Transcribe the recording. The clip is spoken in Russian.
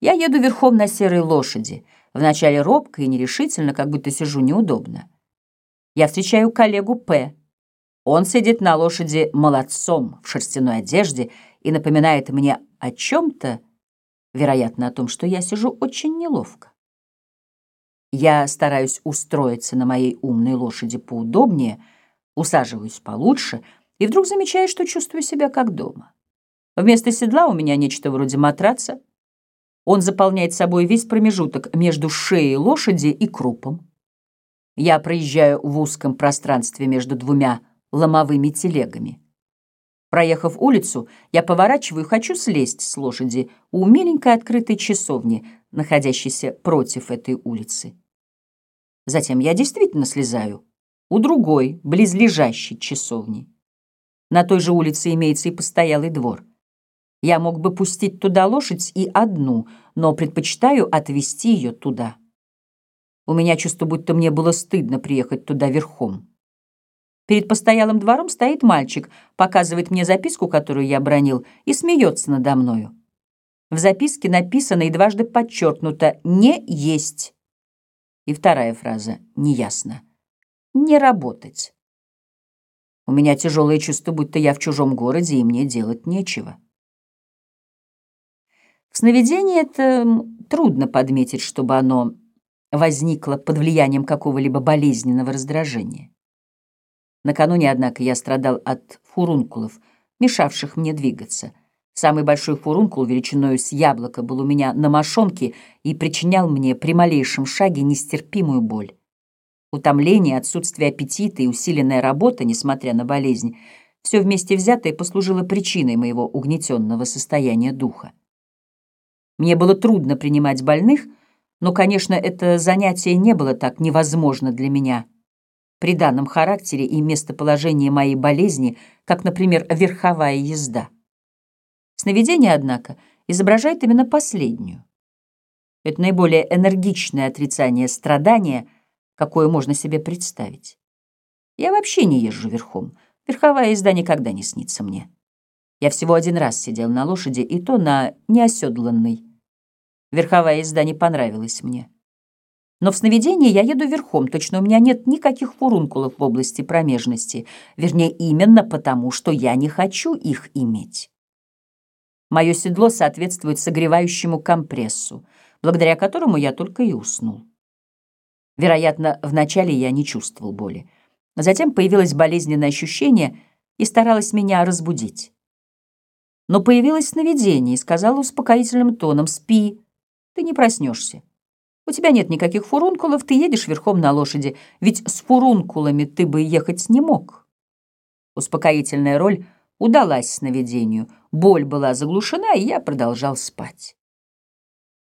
Я еду верхом на серой лошади, вначале робко и нерешительно, как будто сижу неудобно. Я встречаю коллегу П. Он сидит на лошади молодцом в шерстяной одежде и напоминает мне о чем-то, вероятно, о том, что я сижу очень неловко. Я стараюсь устроиться на моей умной лошади поудобнее, усаживаюсь получше и вдруг замечаю, что чувствую себя как дома. Вместо седла у меня нечто вроде матраца. Он заполняет собой весь промежуток между шеей лошади и крупом. Я проезжаю в узком пространстве между двумя ломовыми телегами. Проехав улицу, я поворачиваю и хочу слезть с лошади у миленькой открытой часовни, находящейся против этой улицы. Затем я действительно слезаю у другой, близлежащей часовни. На той же улице имеется и постоялый двор. Я мог бы пустить туда лошадь и одну, но предпочитаю отвезти ее туда. У меня чувство, будто мне было стыдно приехать туда верхом. Перед постоялым двором стоит мальчик, показывает мне записку, которую я бранил, и смеется надо мною. В записке написано и дважды подчеркнуто «не есть». И вторая фраза неясно. «Не работать». У меня тяжелое чувство, будто я в чужом городе, и мне делать нечего. В сновидении это трудно подметить, чтобы оно возникло под влиянием какого-либо болезненного раздражения. Накануне, однако, я страдал от фурункулов, мешавших мне двигаться. Самый большой фурункул величиною с яблоко был у меня на мошонке и причинял мне при малейшем шаге нестерпимую боль. Утомление, отсутствие аппетита и усиленная работа, несмотря на болезнь, все вместе взятое послужило причиной моего угнетенного состояния духа. Мне было трудно принимать больных, но, конечно, это занятие не было так невозможно для меня при данном характере и местоположении моей болезни, как, например, верховая езда. Сновидение, однако, изображает именно последнюю. Это наиболее энергичное отрицание страдания, какое можно себе представить. Я вообще не езжу верхом. Верховая езда никогда не снится мне. Я всего один раз сидел на лошади, и то на неоседланной. Верховая езда не понравилась мне. Но в сновидении я еду верхом, точно у меня нет никаких фурункулов в области промежности, вернее, именно потому, что я не хочу их иметь. Мое седло соответствует согревающему компрессу, благодаря которому я только и уснул. Вероятно, вначале я не чувствовал боли. Затем появилось болезненное ощущение и старалось меня разбудить. Но появилось сновидение и сказала успокоительным тоном: «Спи, ты не проснешься. У тебя нет никаких фурункулов, ты едешь верхом на лошади, ведь с фурункулами ты бы ехать не мог». Успокоительная роль удалась сновидению, боль была заглушена, и я продолжал спать.